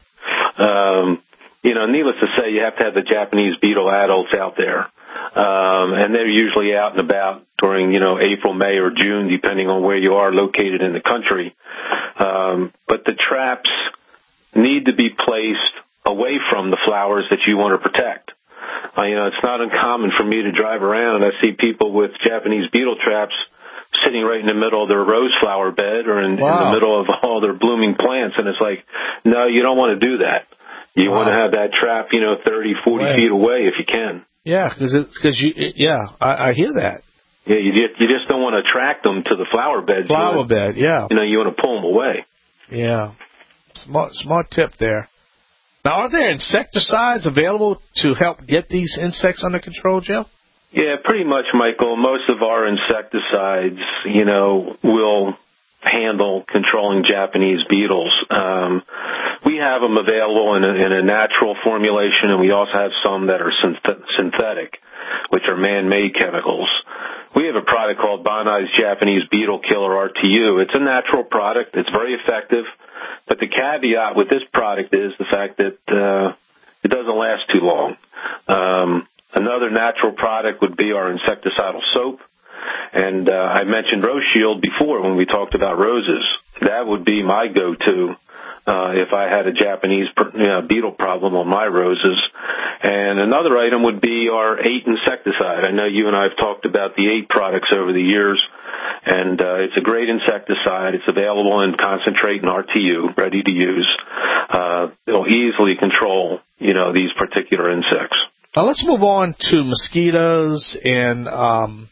um, you know, needless to say, you have to have the Japanese beetle adults out there. Um, and they're usually out and about during, you know, April, May, or June, depending on where you are located in the country. Um, but the traps need to be placed away from the flowers that you want to protect. Uh, you know, it's not uncommon for me to drive around and I see people with Japanese beetle traps sitting right in the middle of their rose flower bed or in, wow. in the middle of all their blooming plants. And it's like, no, you don't want to do that. You wow. want to have that trap, you know, thirty, forty right. feet away if you can. Yeah, because because you yeah I, I hear that. Yeah, you just, you just don't want to attract them to the flower bed. Flower you want, bed, yeah. You know, you want to pull them away. Yeah, smart smart tip there. Now, are there insecticides available to help get these insects under control, Jim? Yeah, pretty much, Michael. Most of our insecticides, you know, will handle controlling Japanese beetles. Um, we have them available in a, in a natural formulation, and we also have some that are synth- synthetic, which are man-made chemicals. We have a product called Bonide's Japanese Beetle Killer R T U. It's a natural product. It's very effective. But the caveat with this product is the fact that uh, it doesn't last too long. Um, another natural product would be our insecticidal soap. And uh, I mentioned Rose Shield before when we talked about roses. That would be my go-to uh, if I had a Japanese you know, beetle problem on my roses. And another item would be our eight insecticide. I know you and I have talked about the eight products over the years, and uh, it's a great insecticide. It's available in concentrate and R T U, ready to use. Uh, it'll easily control, you know, these particular insects. Now let's move on to mosquitoes and um,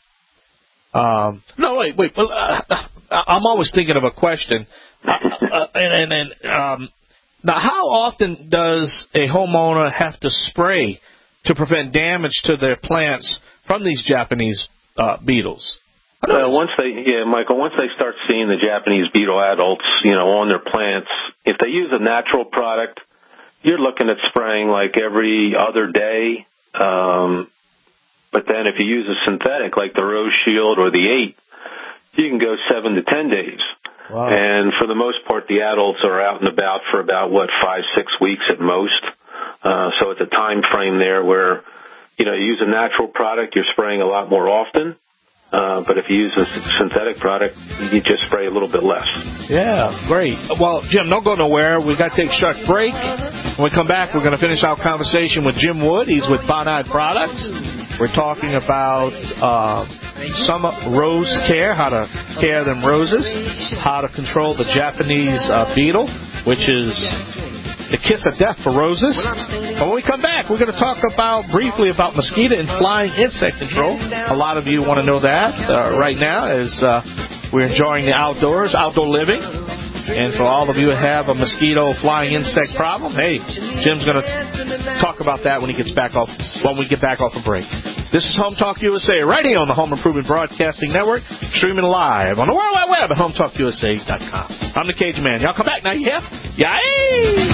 um, no, wait, wait. Well, uh, I'm always thinking of a question. Uh, uh, and, and, and um, now, how often does a homeowner have to spray to prevent damage to their plants from these Japanese uh, beetles? Uh, once they, yeah, Michael, once they start seeing the Japanese beetle adults, you know, on their plants, if they use a natural product, you're looking at spraying like every other day. Um, but then if you use a synthetic like the Rose Shield or the eight, you can go seven to ten days. Wow. And for the most part, the adults are out and about for about, what, five, six weeks at most. Uh, so it's a time frame there where, you know, you use a natural product, you're spraying a lot more often. Uh, but if you use a synthetic product, you just spray a little bit less. Yeah, great. Well, Jim, don't go nowhere. We've got to take a short break. When we come back, we're going to finish our conversation with Jim Wood. He's with Bonide Products. We're talking about uh, Summer Rose Care, how to care them roses, how to control the Japanese uh, beetle, which is the kiss of death for roses. But when we come back, we're going to talk about briefly about mosquito and flying insect control. A lot of you want to know that uh, right now as uh, we're enjoying the outdoors, outdoor living. And for all of you who have a mosquito flying insect problem, hey, Jim's going to talk about that when he gets back off, when we get back off a break. This is Home Talk U S A, right here on the Home Improvement Broadcasting Network, streaming live on the World Wide Web at home talk u s a dot com. I'm the Cajun Man. Y'all come back now, you hear? Yay!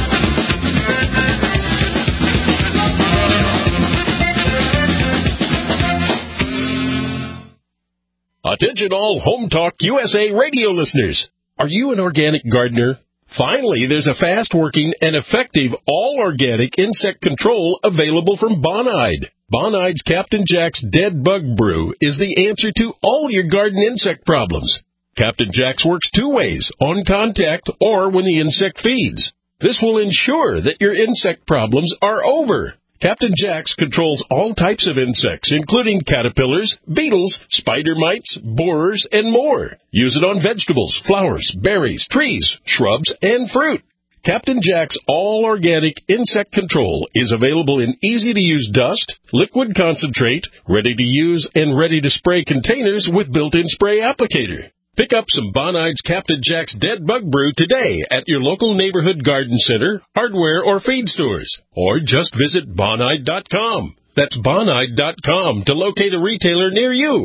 Attention all Home Talk U S A radio listeners. Are you an organic gardener? Finally, there's a fast-working and effective all-organic insect control available from Bonide. Bonide's Captain Jack's Dead Bug Brew is the answer to all your garden insect problems. Captain Jack's works two ways, on contact or when the insect feeds. This will ensure that your insect problems are over. Captain Jack's controls all types of insects, including caterpillars, beetles, spider mites, borers, and more. Use it on vegetables, flowers, berries, trees, shrubs, and fruit. Captain Jack's all-organic insect control is available in easy-to-use dust, liquid concentrate, ready-to-use and ready-to-spray containers with built-in spray applicator. Pick up some Bonide's Captain Jack's Dead Bug Brew today at your local neighborhood garden center, hardware, or feed stores. Or just visit bonide dot com. That's bonide dot com to locate a retailer near you.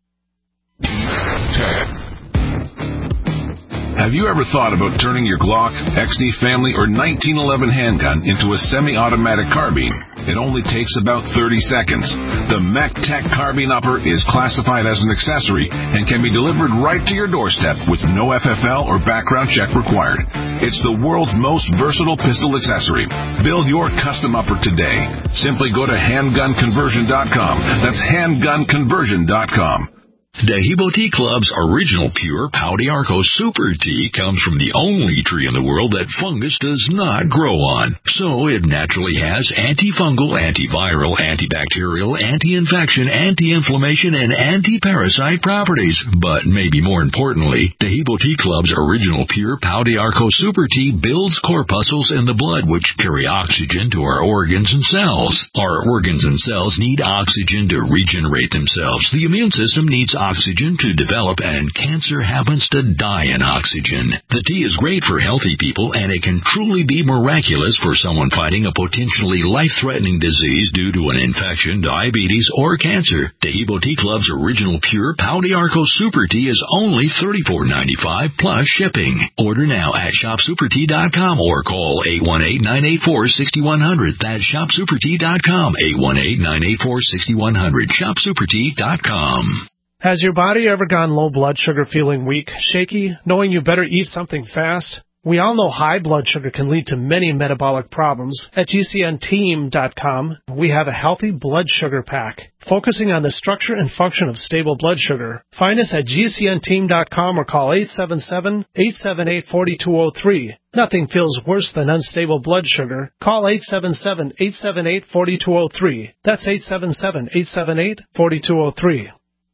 Have you ever thought about turning your Glock, X D Family, or nineteen eleven handgun into a semi-automatic carbine? It only takes about thirty seconds. The MechTech Carbine Upper is classified as an accessory and can be delivered right to your doorstep with no F F L or background check required. It's the world's most versatile pistol accessory. Build your custom upper today. Simply go to handgun conversion dot com. That's handgun conversion dot com. Dehibo Tea Club's original pure Pau d'Arco Super Tea comes from the only tree in the world that fungus does not grow on. So it naturally has antifungal, antiviral, antibacterial, anti-infection, anti-inflammation, and anti-parasite properties. But maybe more importantly, Dehibo Tea Club's original pure Pau d'Arco Super Tea builds corpuscles in the blood which carry oxygen to our organs and cells. Our organs and cells need oxygen to regenerate themselves. The immune system needs oxygen oxygen to develop, and cancer happens to die in oxygen. The tea is great for healthy people, and it can truly be miraculous for someone fighting a potentially life-threatening disease due to an infection, diabetes, or cancer. Dehibo Tea Club's original pure Pau d'Arco Super Tea is only thirty-four dollars and ninety-five cents plus shipping. Order now at shop super tea dot com or call eight one eight, nine eight four, six one zero zero. That's shop super tea dot com, eight one eight, nine eight four, six one zero zero, shop super tea dot com. Has your body ever gone low blood sugar, feeling weak, shaky, knowing you better eat something fast? We all know high blood sugar can lead to many metabolic problems. At G C N team dot com, we have a healthy blood sugar pack, focusing on the structure and function of stable blood sugar. Find us at G C N team dot com or call eight seven seven, eight seven eight, four two zero three. Nothing feels worse than unstable blood sugar. Call eight seven seven, eight seven eight, four two zero three. That's eight seven seven, eight seven eight, four two zero three.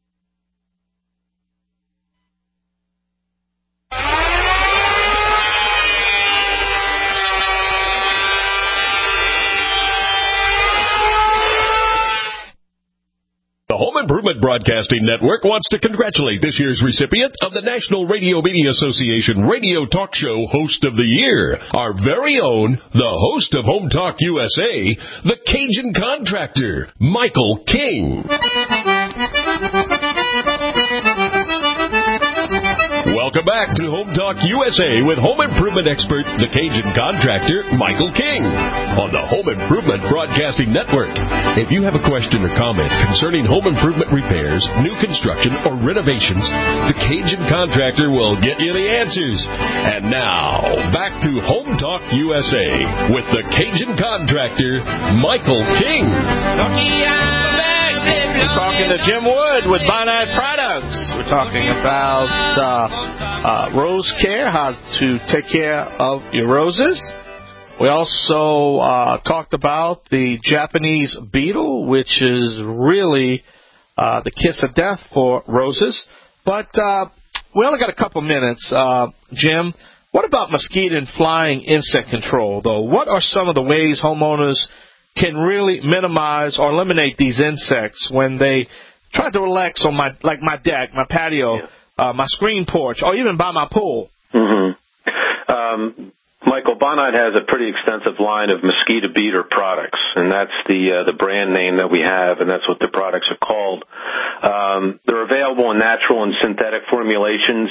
The Home Improvement Broadcasting Network wants to congratulate this year's recipient of the National Radio Media Association Radio Talk Show Host of the Year, our very own, the host of Home Talk U S A, the Cajun Contractor, Michael King. Welcome back to Home Talk U S A with home improvement expert, the Cajun Contractor, Michael King, on the Home Improvement Broadcasting Network. If you have a question or comment concerning home improvement repairs, new construction, or renovations, the Cajun Contractor will get you the answers. And now, back to Home Talk U S A with the Cajun Contractor, Michael King. We're talking to Jim Wood with Bonide Products. We're talking about uh, uh, rose care, how to take care of your roses. We also uh, talked about the Japanese beetle, which is really uh, the kiss of death for roses. But uh, we only got a couple minutes. Uh, Jim, what about mosquito and flying insect control, though? What are some of the ways homeowners can really minimize or eliminate these insects when they try to relax on my, like my deck, my patio, yeah. uh, my screen porch, or even by my pool? Mm-hmm. Um, Michael, Bonide has a pretty extensive line of mosquito beater products, and that's the uh, the brand name that we have, and that's what the products are called. Um, they're available in natural and synthetic formulations.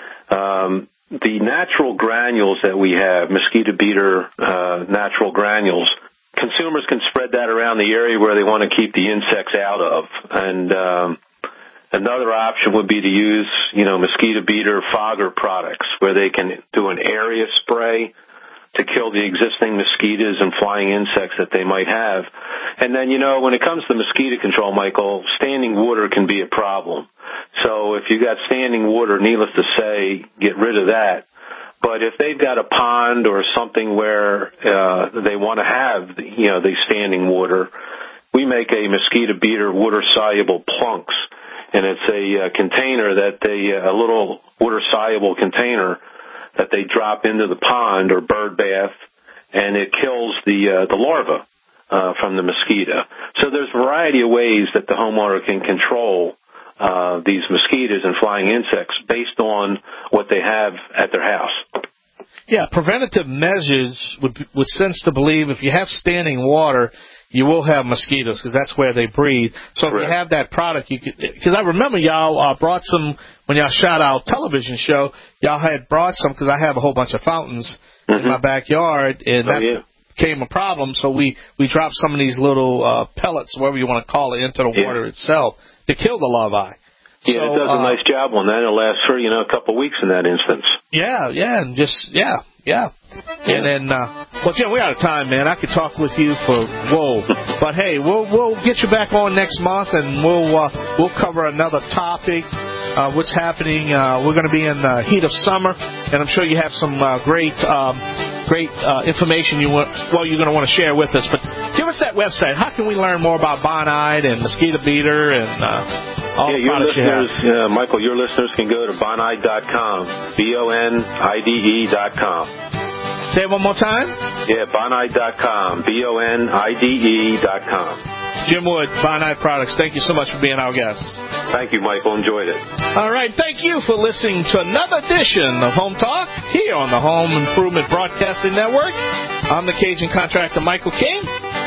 Um, the natural granules that we have, mosquito beater uh, natural granules, consumers can spread that around the area where they want to keep the insects out of. And um, another option would be to use, you know, mosquito beater fogger products, where they can do an area spray to kill the existing mosquitoes and flying insects that they might have. And then, you know, when it comes to mosquito control, Michael, standing water can be a problem. So if you got standing water, needless to say, get rid of that. But if they've got a pond or something where uh, they want to have, you know, the standing water, we make a mosquito beater water-soluble plunks. And it's a uh, container that they, uh, a little water-soluble container that they drop into the pond or bird bath, and it kills the uh, the larva uh, from the mosquito. So there's a variety of ways that the homeowner can control uh, these mosquitoes and flying insects based on what they have at their house. Yeah, preventative measures would would sense to believe if you have standing water, you will have mosquitoes because that's where they breed. So if Correct. You have that product, you could, because I remember y'all uh, brought some, when y'all shot our television show, y'all had brought some, because I have a whole bunch of fountains mm-hmm. in my backyard, and oh, that yeah. became a problem. So we, we dropped some of these little uh, pellets, whatever you want to call it, into the yeah. water itself to kill the larvae. Yeah, so, it does a uh, nice job on that. It'll last for, you know, a couple of weeks in that instance. Yeah, yeah, and just, yeah, yeah. And then, uh, well, Jim, we're out of time, man. I could talk with you for, whoa. But, hey, we'll we'll get you back on next month, and we'll uh, we'll cover another topic, uh, what's happening. Uh, we're going to be in the heat of summer, and I'm sure you have some uh, great um, great uh, information you want, well, you're going to want to share with us. But give us that website. How can we learn more about Bonide and Mosquito Beater and uh, all yeah, the products your listeners, you have? Uh, Michael, your listeners can go to bonide dot com, B O N I D E dot com. Say it one more time? Yeah, bonide dot com, B O N I D E dot com. Jim Wood, Bonide Products, thank you so much for being our guest. Thank you, Michael. Enjoyed it. All right, thank you for listening to another edition of Home Talk here on the Home Improvement Broadcasting Network. I'm the Cajun contractor, Michael King,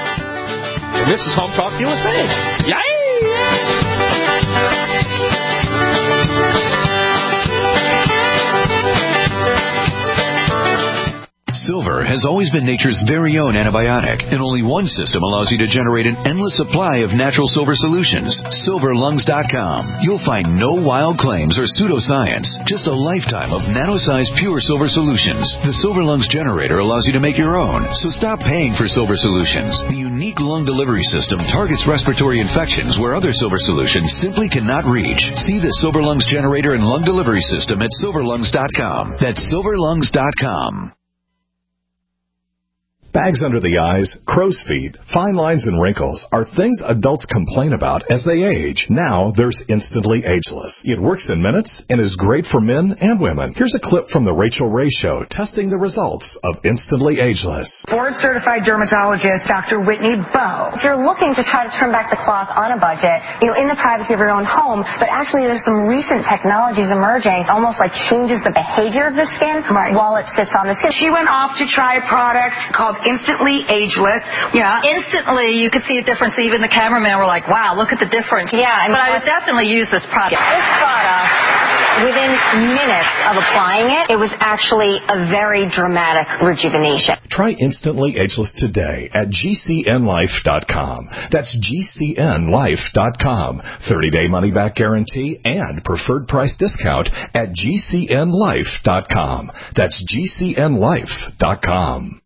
and this is Home Talk U S A. Yay! Silver has always been nature's very own antibiotic, and only one system allows you to generate an endless supply of natural silver solutions. silver lungs dot com. You'll find no wild claims or pseudoscience, just a lifetime of nano-sized pure silver solutions. The Silver Lungs generator allows you to make your own, so stop paying for silver solutions. The unique lung delivery system targets respiratory infections where other silver solutions simply cannot reach. See the Silver Lungs generator and lung delivery system at silver lungs dot com. That's silver lungs dot com. Bags under the eyes, crow's feet, fine lines, and wrinkles are things adults complain about as they age. Now there's Instantly Ageless. It works in minutes and is great for men and women. Here's a clip from the Rachel Ray Show testing the results of Instantly Ageless. Board-certified dermatologist Doctor Whitney Bowe. If you're looking to try to turn back the clock on a budget, you know, in the privacy of your own home, but actually there's some recent technologies emerging, almost like changes the behavior of the skin right. while it sits on the skin. She went off to try a product called Instantly Ageless. Yeah. Instantly, you could see a difference. Even the cameraman were like, wow, look at the difference. Yeah. And but I would definitely use this product. This product, within minutes of applying it, it was actually a very dramatic rejuvenation. Try Instantly Ageless today at G C N life dot com. That's G C N life dot com. thirty-day money-back guarantee and preferred price discount at G C N life dot com. That's G C N life dot com.